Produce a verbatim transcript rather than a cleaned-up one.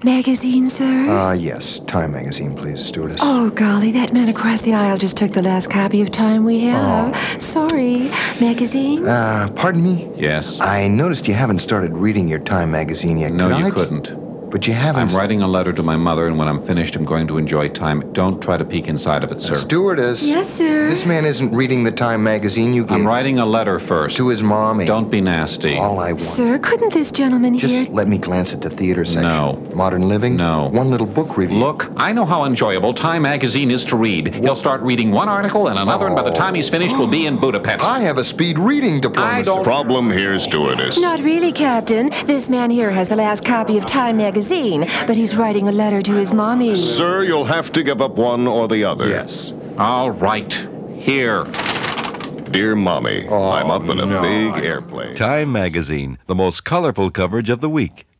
magazine, sir? Uh, yes. Time magazine, please, stewardess. Oh, golly, that man across the aisle just took the last copy of Time we have. Oh. Sorry. Magazine? Uh, pardon me? Yes? I noticed you haven't started reading your Time magazine yet. No, Could you I- couldn't. But you haven't... I'm writing a letter to my mother, and when I'm finished, I'm going to enjoy Time. Don't try to peek inside of it, sir. Stewardess. Yes, sir. This man isn't reading the Time magazine you gave... I'm writing a letter first. To his mommy. Don't be nasty. All I want... Sir, couldn't this gentleman Just here... let me glance at the theater section. No. Modern Living? No. One little book review. Look, I know how enjoyable Time magazine is to read. He'll start reading one article and another, and by the time he's finished, we'll be in Budapest. I have a speed reading diploma. I don't- Problem here, stewardess. Not really, Captain. This man here has the last copy of Time magazine, but he's writing a letter to his mommy. Sir, you'll have to give up one or the other. Yes. All right. Here. Dear Mommy, Oh, I'm up in a no. big airplane. Time magazine, the most colorful coverage of the week.